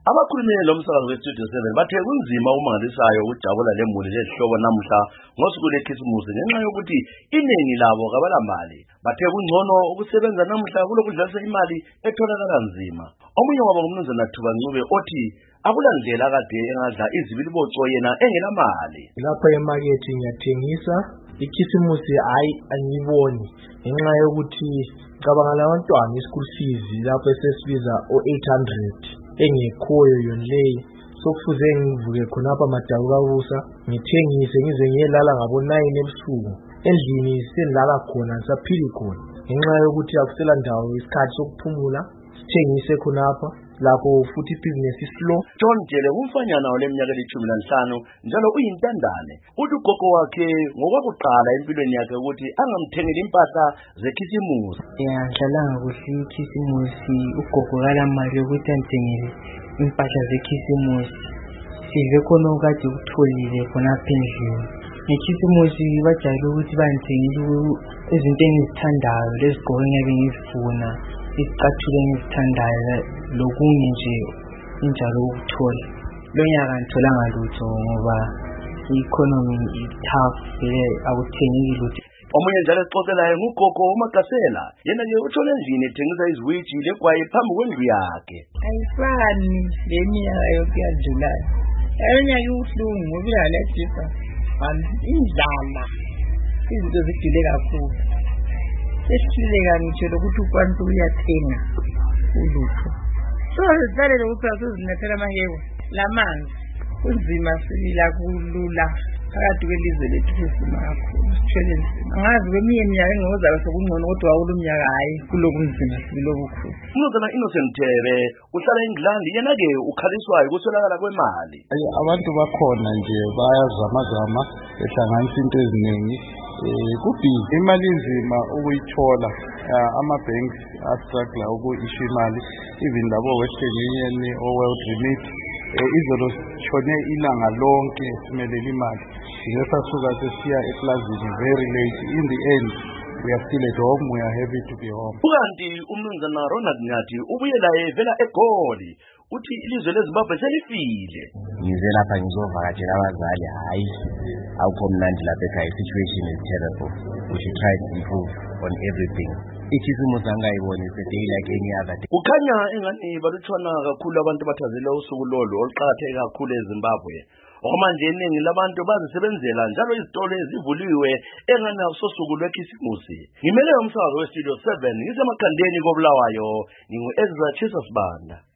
Abakhulumeli lomsakazo weStudio 7 bathe kunzima umangalisayo ukujabula lemuli lehlobo namhla ngosuku lekhisimusi ngenxa yokuthi iningi labo kabalamali. Bathe kungcono ukusebenza namhla kulokudlalisa imali etholakala nzima. Omunye wabo ngumnumzana Thuba Ncube othi akulandlela kade engadla izibiliboco yena engelamali. Lapha emarket ngiyathengisa ikhisimusi angiboni ngenxa yokuthi cabanga labantwana ischool fees lapho esesibiza o800 engekhoyo yona leyi sokufuze ngivuke khonapha madawu kabusa ngithengise ngize ngiyelala ngabo 9 ebusuku endlini senilala khona ngisaphili khona ngenxa yokuthi akusela ndawo isikhathi sokuphumula sithengise khonapha lapho futhi business slow. John Jele umfanyana oleminyaka eli-15 njalo uyintandane uthi ugogo wakhe ngokwakuqala empilweni yakhe ukuthi angamthengeli impahla zekhisimusi. Ngidlalanga kuhle ikhisimusi ugogo kalamali ukuthi angithengele impahla zekhisimusi. Sive khona okade ukutholile khonapha endlini. Ngekhisimusi bajayele ukuthi bangithengele izinto engizithandayo lezigqoko engiyabe ngizifuna. Isicathulo engizithandayo lokunye nje injalo ukuthola. Lo nyaka ngitholanga lutho ngoba i-economy tough akuthengeki lutho. Omunye njalo exoxelayo ngugogo uMagasela yena ke uthole endlini ethengisa iziwiji legwayi phambi kwendlu yakhe. Ayifani leminyaka yokuyadlulayo. Ayonyaka ubuhlungu ngoba iyalethisa indlala izinto zidile kakhulu. Esihluleka ngitsho lokuthi ukwantu uyathenga ulutho. So sisalele ukuthi asizinethela amaheko lamanzi kunzima sibila kulula phakathi kwelizwe lethu sesima kakhulu sithwele nzima. Angazi kweminye iminyaka engozalo sokungcono kodwa kulomnyaka hayi kulokunzima sibilobukhulu. Umnumzana Innocent Thebe uhlala eNgilandi yena-ke ukhaliswayo ukuswelakala kwemali. Abantu bakhona nje bayazamazama behlanganisa into eziningi. Kubhizi imali nzima ukuyithola ama-banks astruggle uku-issue imali even labo Western Union o-World Remit izolo sishone ilanga lonke simelele imali sasuka sesiya eplazini very late. In the end we are still at home, we are happy to be home. Ukanti umnumzana Ronald Nyathi ubuye laye vela eGoli uthi ilizwe leZimbabwe selifile. Ngize lapha ngizovakatshela abazali hayi awukho mnandi lapha ekhaya, situation is terrible. We should try to improve on everything. Ikhisimusi angayiboni is a day like any other day. Kukhanya engani balutshwana kakhulu abantu bathazela usuku lolu oluqakatheke kakhulu eZimbabwe. Okumanje iningi labantu bazisebenzela njalo izitolo ezivuliwe engani akusosuku lwekhisimusi. Ngimele umsakazo weStudio 7 ngisemakhandeni koBulawayo, ngingu-Ezra Chisasbanda.